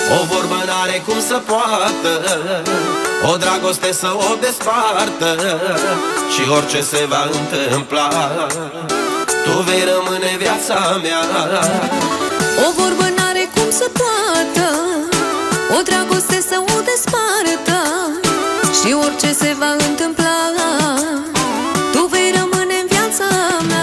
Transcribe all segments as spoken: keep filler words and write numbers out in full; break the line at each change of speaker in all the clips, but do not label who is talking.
O vorbă n-are cum să poată o dragoste să o despartă. Și orice se va întâmpla, tu vei rămâne viața mea.
O vorbă n-are cum să poată o dragoste să o despartă. Și orice se va întâmpla, tu vei rămâne în viața mea.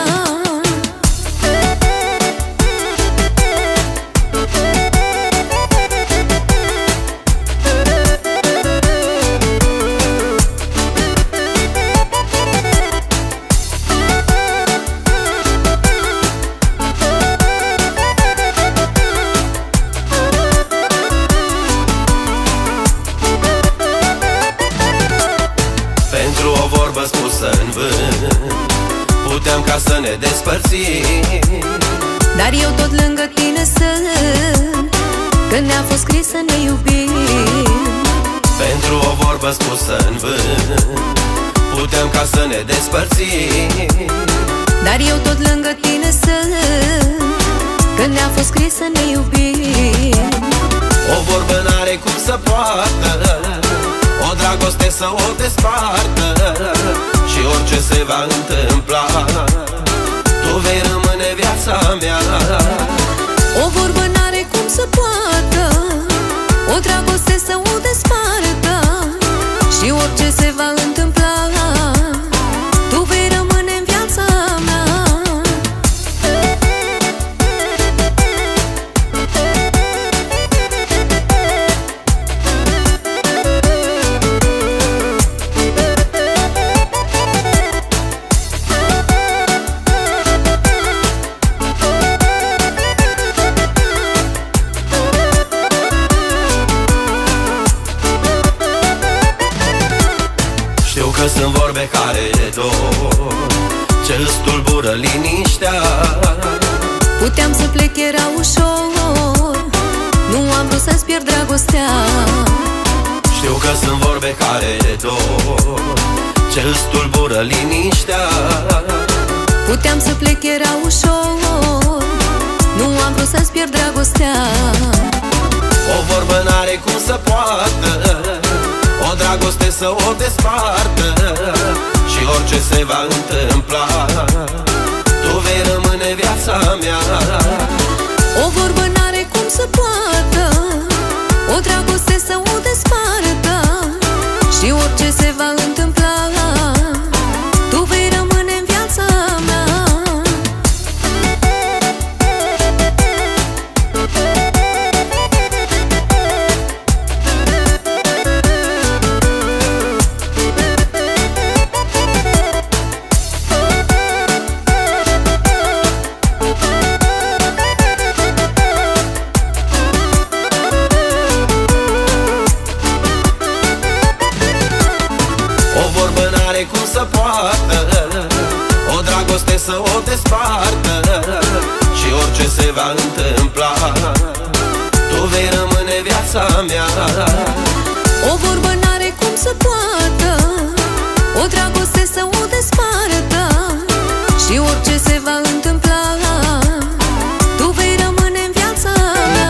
Spusă în vânt, puteam ca să ne despărțim,
dar eu tot lângă tine sunt, când ne-a fost scris să ne iubim.
Pentru o vorbă spusă în vânt, puteam ca să ne despărțim,
dar eu tot lângă tine sunt, când ne-a fost scris să ne iubim.
O vorbă n-are cum să poată o dragoste să o despartă. Și orice se va întâmpla, tu vei rămâne viața mea.
O vorbă n-are cum să poată o dragoste să o despartă. Și orice se va întâmpla, tu vei rămâne în viața mea.
Că sunt vorbe care dor, ce îți tulbură liniștea.
Puteam să plec, era ușor, nu am vrut să-ți pierd dragostea.
Știu că sunt vorbe care dor, ce îți tulbură liniștea.
Puteam să plec, era ușor, nu am vrut să-ți pierd dragostea.
O vorbă n-are cum să poată o dragoste să o despartă. Și orice se va întâmpla, tu vei rămâne viața mea.
O vorbă n-are cum să poată o dragoste să o despartă. Și orice se va întâmpla, tu vei rămâne în viața mea.
Cum să poată o dragoste să o despartă. Și orice se va întâmpla, tu vei rămâne viața mea.
O vorbă n-are cum să poată o dragoste să o despartă. Și orice se va întâmpla, tu vei rămâne în viața mea.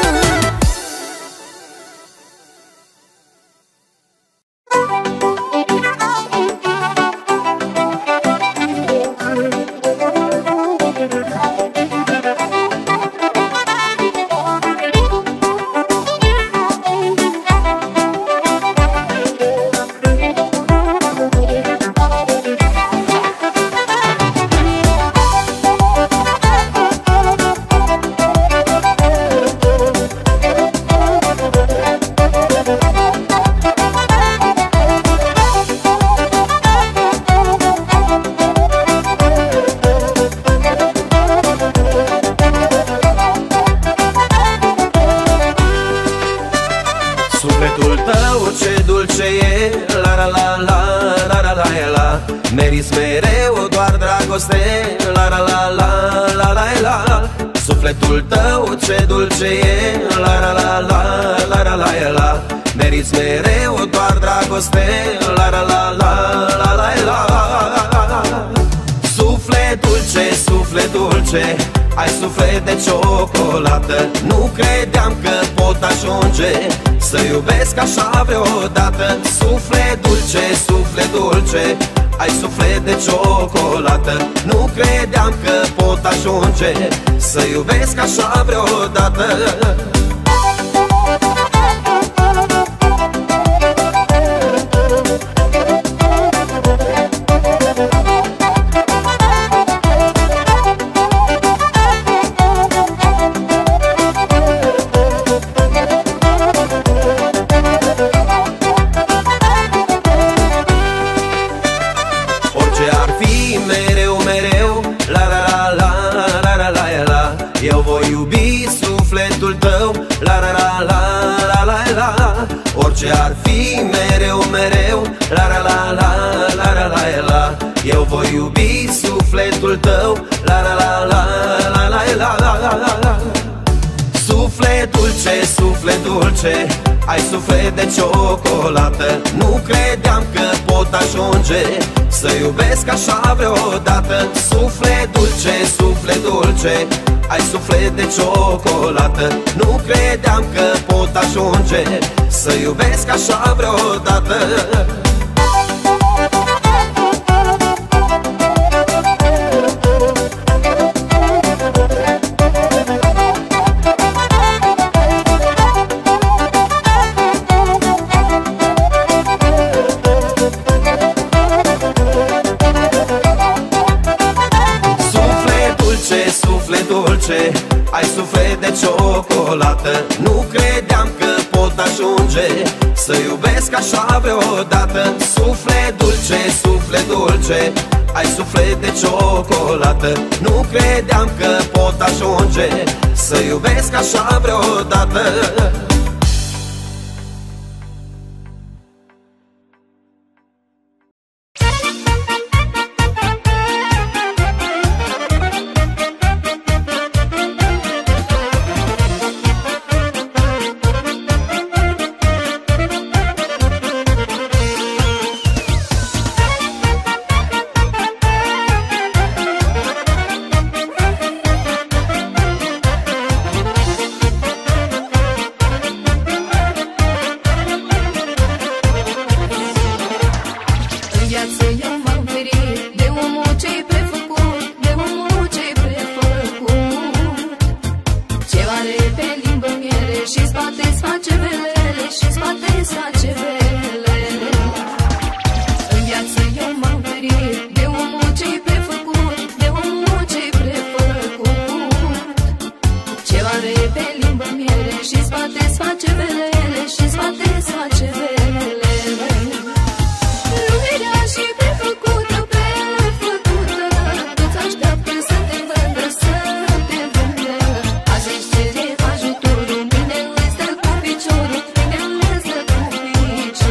Meriți mereu doar dragoste, la la la la la la la. Sufletul tău ce dulce e, la la la la la la la la. Meriți mereu doar dragoste, la la la la la la la. Suflet dulce, suflet dulce, ai suflet de ciocolată. Nu credeam că pot ajunge să iubesc așa vreodată. Suflet dulce, suflet dulce, ai suflet de ciocolată. Nu credeam că pot ajunge să iubesc așa vreodată. Eu voi iubi sufletul tău, la la la la la la la. Orice ar fi, mereu, mereu, la la la la la la la la. Eu voi iubi sufletul tău, la la la la la la la la la la. Suflet dulce, suflet dulce, ai suflet de ciocolată. Nu credeam că pot ajunge să iubesc așa vreodată. Suflet dulce, suflet dulce, ai suflet de ciocolată. Nu credeam că pot ajunge să iubesc așa vreodată. Ai suflet de ciocolată. Nu credeam că pot ajunge să iubesc așa vreodată. Suflet dulce, suflet dulce, ai suflet de ciocolată. Nu credeam că pot ajunge să iubesc așa vreodată.
Ajutorul mine îți dă cu piciorul, mine îți dă cu piciorul.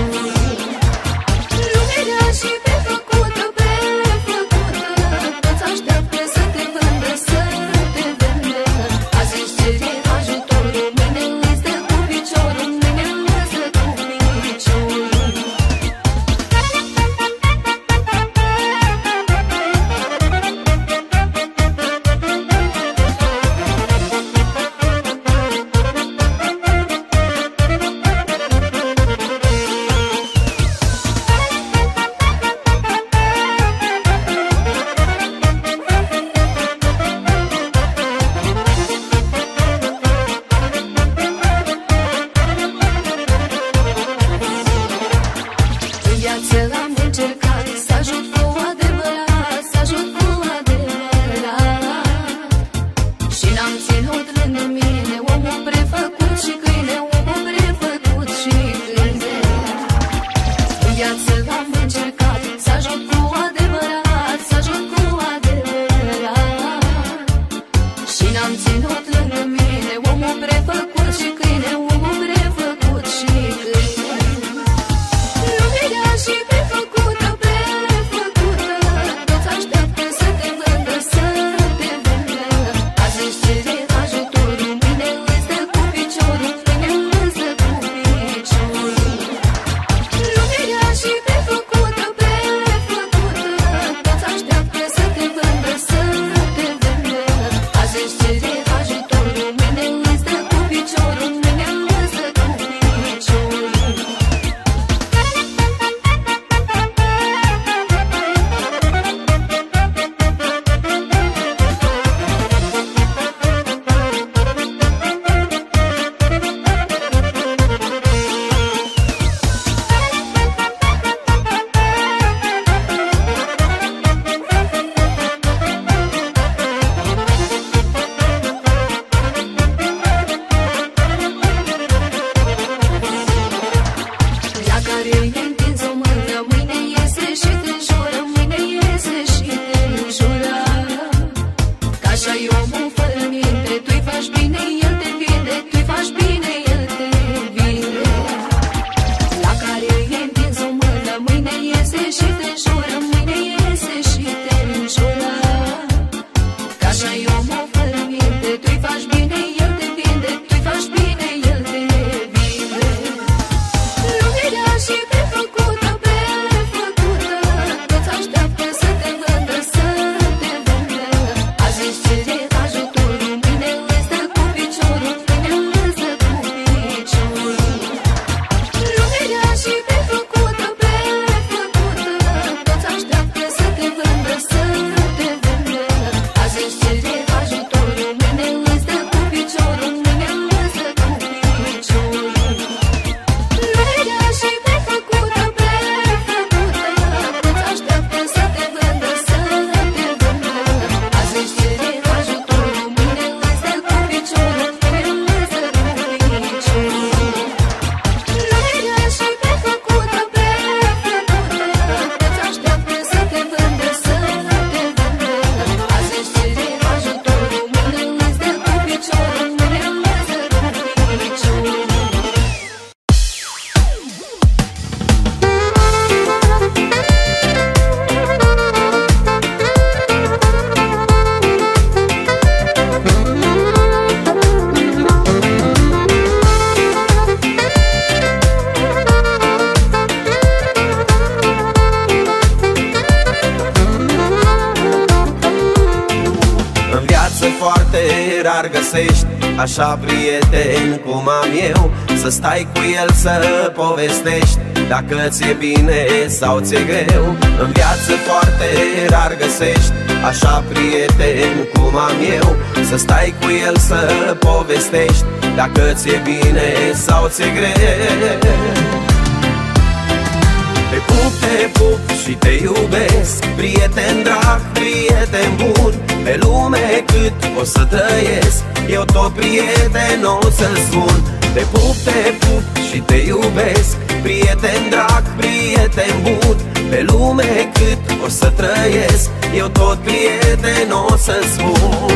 rar găsești așa prieten cum am eu, să stai cu el să povestești dacă ți-e bine sau ți-e greu. În viață foarte rar găsești așa prieten cum am eu, să stai cu el să povestești dacă ți-e bine sau ți-e greu. Te pup, te pup și te iubesc, prieten drag, prieten bun. Pe lume cât o să trăiesc, eu tot prieten o să-ți spun. Te pup, te pup și te iubesc, prieten drag, prieten bun. Pe lume cât o să trăiesc, eu tot prieten o să-ți spun.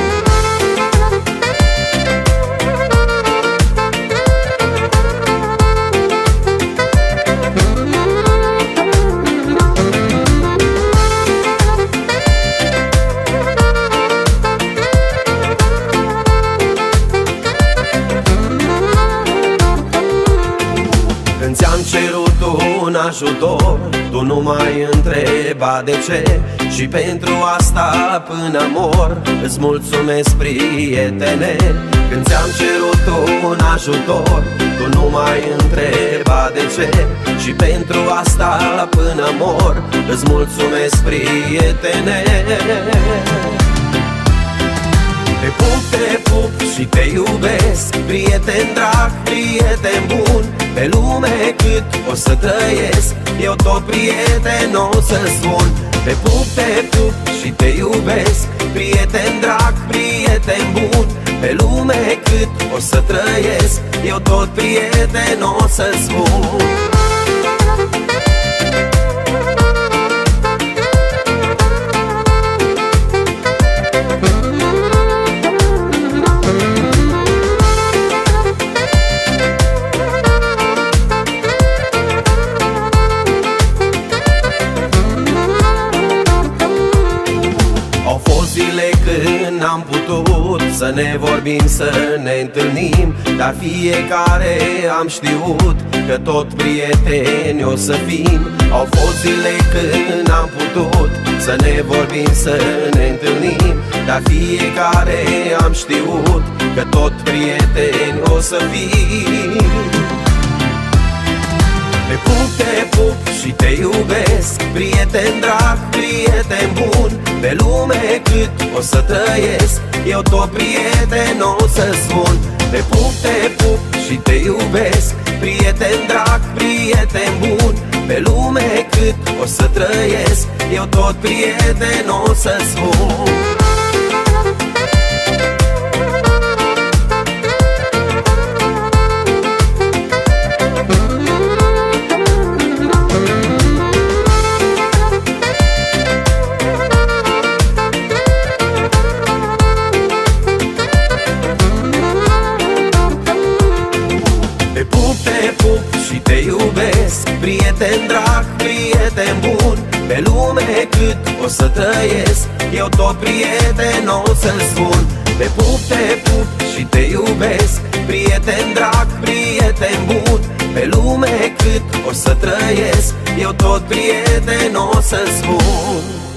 Ți-am cerut un ajutor, tu nu mai întreba de ce, și pentru asta până mor îți mulțumesc, prietene. Când ți-am cerut un ajutor, tu nu mai întreba de ce, și pentru asta până mor îți mulțumesc, prietene. Te pup, te pup și te iubesc, prieten drag, prieten bun. Pe lume cât o să trăiesc, eu tot prieten o să-ți spun. Te pup, te pup și te iubesc, prieten drag, prieten bun. Pe lume cât o să trăiesc, eu tot prieten o să-ți spun. Zile când n-am putut să ne vorbim, să ne întâlnim, dar fiecare am știut că tot prieteni o să fim. Au fost zile când n-am putut să ne vorbim, să ne întâlnim, dar fiecare am știut că tot prieteni o să fim. Te pup, te pup și te iubesc, prieten drag, prieten bun. Pe lume cât o să trăiesc, eu tot prieten o să-ți spun. Te pup, te pup și te iubesc, prieten drag, prieten bun. Pe lume cât o să trăiesc, eu tot prieten o să-ți spun. Și te iubesc, prieten drag, prieten bun. Pe lume cât o să trăiesc, eu tot prieten o să-ți spun. Te pup, te pup și te iubesc, prieten drag, prieten bun. Pe lume cât o să trăiesc, eu tot prieten o să-ți spun.